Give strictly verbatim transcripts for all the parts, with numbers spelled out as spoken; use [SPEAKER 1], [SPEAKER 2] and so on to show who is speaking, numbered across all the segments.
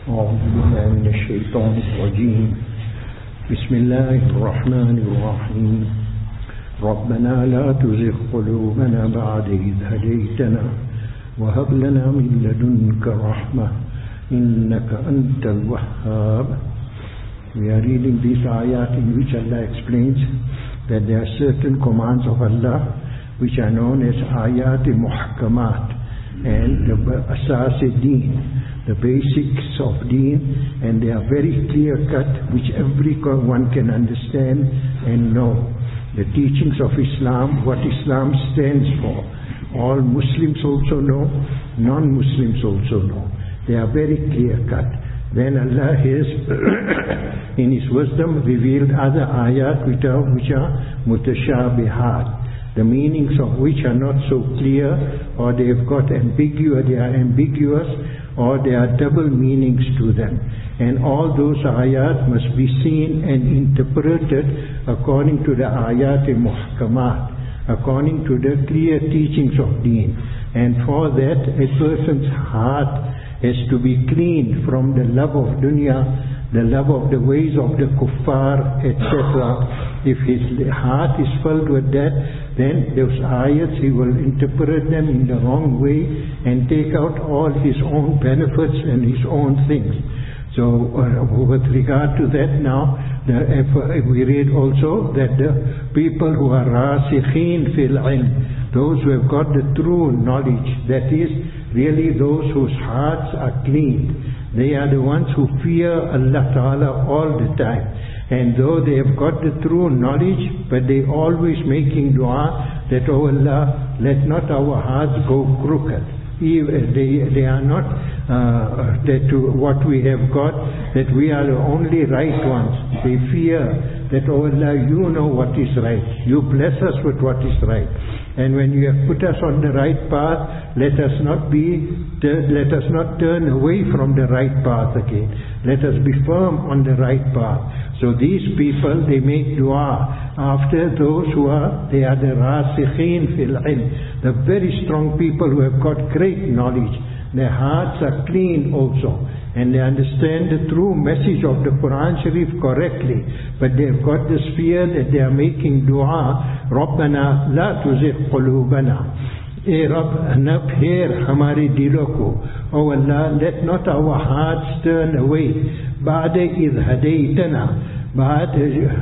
[SPEAKER 1] أعوذ بالله من الشيطان الرجيم بسم الله الرحمن الرحيم ربنا لا تزغ قلوبنا بعد إذ هديتنا وهب لنا من لدنك رحمة إنك أنت الوهاب. We are reading these ayat in which Allah explains that there are certain commands of Allah which are known as ayat muhkamat and the asas deen, the basics of deen, and they are very clear cut which everyone can understand and know. The teachings of Islam, what Islam stands for, all Muslims also know, non-Muslims also know. They are very clear cut. Then Allah has in His wisdom revealed other ayat which are, which are mutashabihat, the meanings of which are not so clear, or they have got ambiguous, they are ambiguous, or there are double meanings to them. And all those ayat must be seen and interpreted according to the ayat muhkamat, according to the clear teachings of deen. And for that a person's heart has to be cleaned from the love of dunya, the love of the ways of the kuffar, et cetera. If his heart is filled with that, then those ayats he will interpret them in the wrong way and take out all his own benefits and his own things. So uh, with regard to that now, the, if, if we read also that the people who are rasikhin fil ilm, those who have got the true knowledge, that is really those whose hearts are clean, they are the ones who fear Allah Ta'ala all the time. And though they have got the true knowledge, but they always making dua that, oh Allah, let not our hearts go crooked. They, they are not uh, that to what we have got, that we are the only right ones. They fear that, oh Allah, you know what is right. You bless us with what is right. And when you have put us on the right path, let us not be, let us not turn away from the right path again. Let us be firm on the right path. So these people, they make dua after those who are, they are the rasikhin fil ilm, the very strong people who have got great knowledge. Their hearts are clean also, and they understand the true message of the Quran Sharif correctly, but they have got this fear that they are making dua, Rabbana la tuzigh qulubana, E Rabb, na pher hamare dilon ko, oh Allah, let not our hearts turn away, ba'da idh hadaytana, ba'd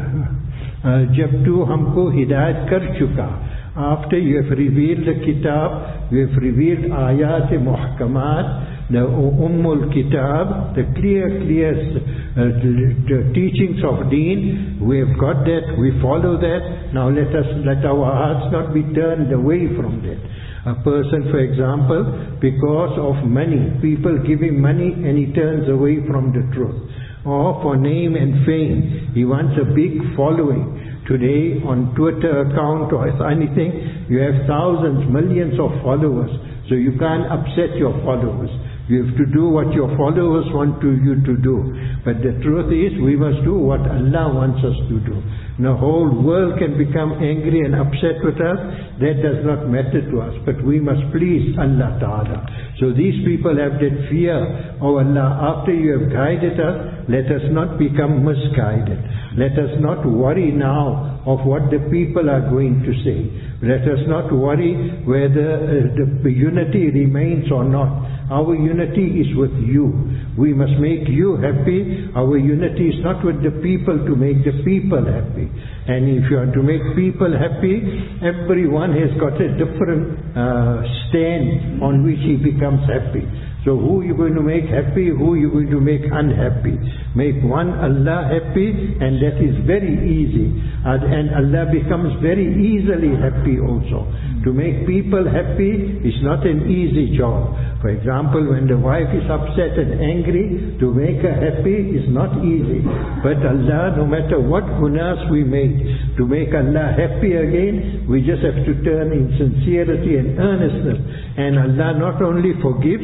[SPEAKER 1] jab tu humko hidayat kar chuka. After you have revealed the kitab, you have revealed ayat muhkamat, the ummul kitab, the clear, clear uh, the, the teachings of deen, we have got that, we follow that. Now let us, let our hearts not be turned away from that. A person, for example, because of money, people give him money and he turns away from the truth. Or for name and fame, he wants a big following. Today on Twitter account or anything, you have thousands, millions of followers. So you can't upset your followers. You have to do what your followers want to you to do. But the truth is, we must do what Allah wants us to do. The whole world can become angry and upset with us. That does not matter to us. But we must please Allah Ta'ala. So these people have that fear. Oh Allah, after you have guided us, let us not become misguided. Let us not worry now of what the people are going to say. Let us not worry whether uh, the unity remains or not. Our unity is with you. We must make you happy. Our unity is not with the people to make the people happy. And if you are to make people happy, everyone has got a different uh, stand on which he becomes happy. So who are you going to make happy, who are you going to make unhappy? Make one Allah happy, and that is very easy. And Allah becomes very easily happy also. To make people happy is not an easy job. For example, when the wife is upset and angry, to make her happy is not easy. But Allah, no matter what gunas we make, to make Allah happy again, we just have to turn in sincerity and earnestness. And Allah not only forgives, but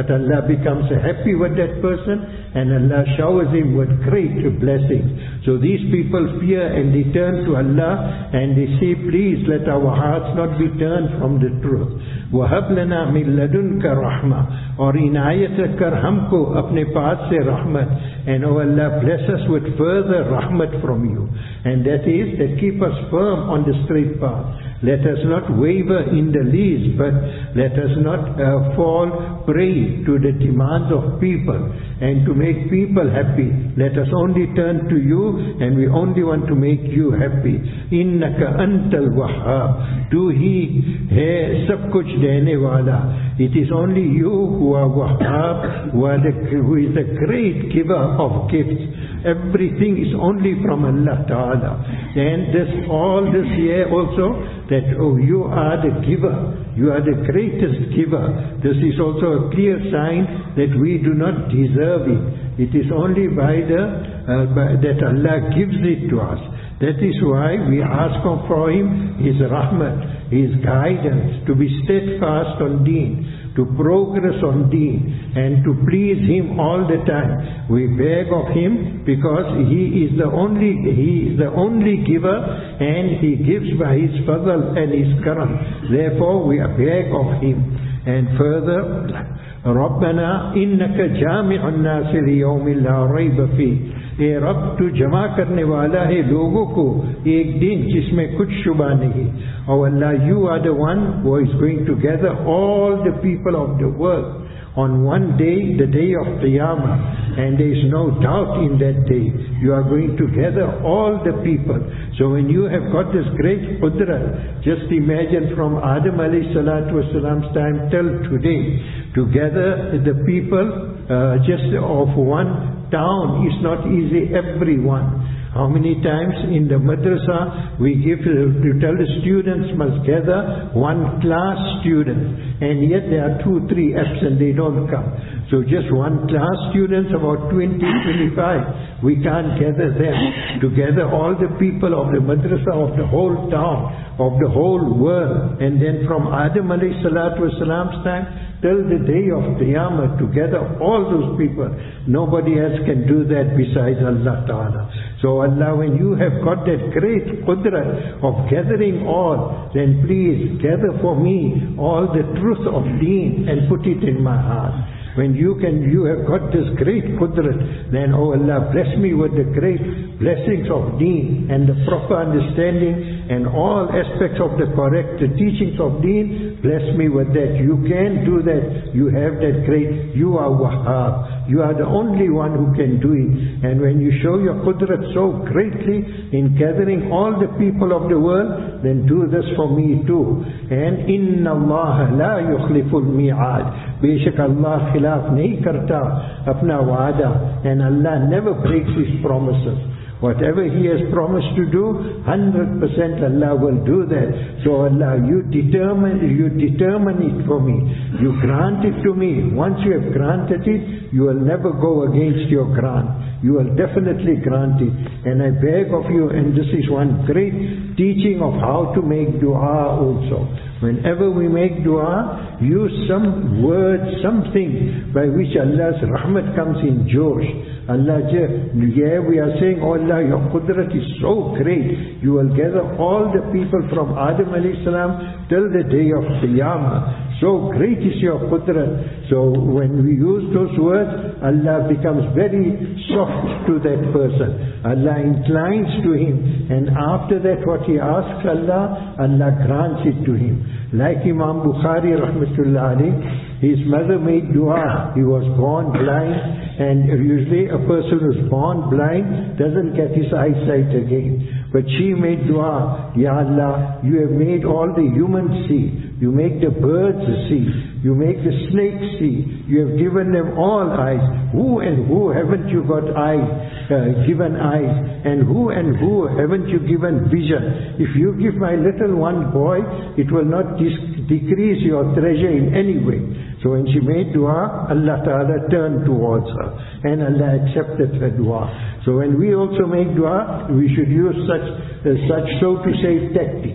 [SPEAKER 1] but Allah becomes happy with that person and Allah showers him with great blessings. So these people fear and they turn to Allah and they say, please let our hearts not be turned from the truth. وَهَبْ لَنَا مِن لَدُنْكَ رَحْمَةً, और इनायत कर हमको अपने पास से रहमत, and oh Allah, bless us with further rahmat from you, and that is that keep us firm on the straight path. Let us not waver in the least, but let us not uh, fall prey to the demands of people and to make people happy. Let us only turn to you and we only want to make you happy. Innaka antal wahhab, tu hi hai sab kuch dene wala. It is only you who are Wahhab, who, are the, who is the great giver of gifts. Everything is only from Allah Ta'ala. And this, all this here also, that oh, you are the giver, you are the greatest giver. This is also a clear sign that we do not deserve it. It is only by the uh, by, that Allah gives it to us. That is why we ask for Him His rahmat, His guidance, to be steadfast on deen, to progress on deen, and to please Him all the time. We beg of Him because He is the only He is the only giver, and He gives by His fadl and His karam. Therefore we beg of Him. And further, رَبَّنَا إِنَّكَ جَامِعُ النَّاسِ لِيَوْمٍ لَا رَيْبَ فِيهِ. ए रब तू जमा करने वाला है लोगों को एक दिन जिसमें कुछ शुबा नहीं. Oh Allah, you are the one who is going to gather all the people of the world on one day, the day of Qiyamah, and there is no doubt in that day you are going to gather all the people. So when you have got this great qudrat, just imagine from Adam alayhi salatu wasalam's time till today, to gather the people uh, just of one town is not easy. Everyone. How many times in the madrasa we give to tell the students must gather one class student, and yet there are two, three absent, they don't come. So just one class students, about twenty, twenty-five, we can't gather them. To gather all the people of the madrasa, of the whole town, of the whole world, and then from Adam alayhi salatu wasalam's time till the day of Qiyamah, to gather all those people. Nobody else can do that besides Allah Ta'ala. So Allah, when you have got that great qudrat of gathering all, then please gather for me all the truth of deen and put it in my heart. When you can, you have got this great qudrat, then oh Allah, bless me with the great blessings of deen and the proper understanding and all aspects of the correct the teachings of deen. Bless me with that. You can do that. You have that great, you are Wahhab. You are the only one who can do it. And when you show your qudrat so greatly in gathering all the people of the world, then do this for me too. And inna Allah la yukhliful mi'ad. Beshak Allah khilaf nahi karta apna wa'ada, and Allah never breaks His promises. Whatever He has promised to do, one hundred percent Allah will do that. So Allah, you determine, you determine it for me. You grant it to me. Once you have granted it, you will never go against your grant. You will definitely grant it. And I beg of you, and this is one great teaching of how to make dua also. Whenever we make dua, use some word, something by which Allah's rahmat comes in Josh. Allah, yeah, we are saying, oh Allah, your qudrat is so great. You will gather all the people from Adam alayhi salam till the day of Qiyamah. So great is your qudrat. So when we use those words, Allah becomes very soft to that person. Allah inclines to him. And after that, what he asks Allah, Allah grants it to him. Like Imam Bukhari rahmatullah alayhi, his mother made dua. He was born blind, and usually a person who's born blind doesn't get his eyesight again. But she made dua, Ya Allah, you have made all the humans see. You make the birds see. You make the snakes see. You have given them all eyes. Who and who haven't you got eyes, uh, given eyes? And who and who haven't you given vision? If you give my little one boy, it will not decrease your treasure in any way. So when she made dua, Allah Ta'ala turned towards her, and Allah accepted her dua. So when we also make dua, we should use such, uh, such so to say tactics.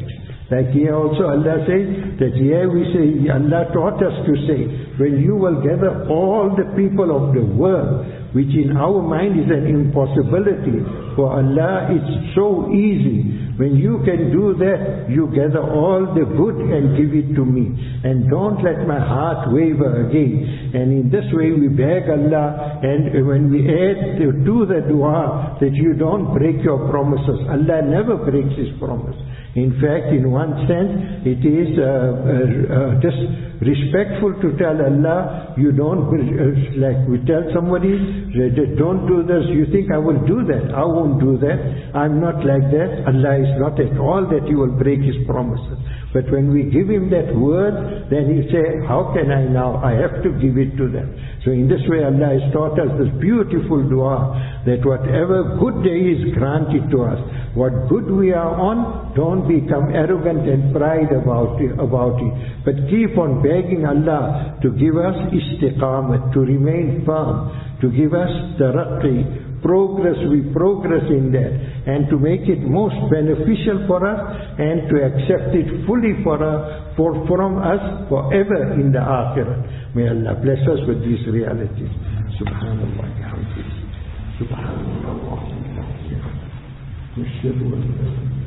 [SPEAKER 1] Like here also Allah says that here we say, Allah taught us to say, when you will gather all the people of the world, which in our mind is an impossibility, for Allah it's so easy. When you can do that, you gather all the good and give it to me. And don't let my heart waver again. And in this way we beg Allah, and when we add to the dua, that you don't break your promises. Allah never breaks His promise. In fact, in one sense, it is uh, uh, uh, just respectful to tell Allah, you don't, uh, like we tell somebody, don't do this, you think I will do that. I won't do that. I'm not like that. Allah is not at all that He will break His promises. But when we give Him that word, then He say, how can I now? I have to give it to them. So in this way Allah has taught us this beautiful dua, that whatever good day is granted to us, what good we are on, don't become arrogant and pride about it, about it. But keep on begging Allah to give us istiqamat, to remain firm, to give us taraqi, progress, we progress in that, and to make it most beneficial for us, and to accept it fully for us, for, from us forever in the akhirah. May Allah bless us with these realities. Subhanallah. Subhanallah.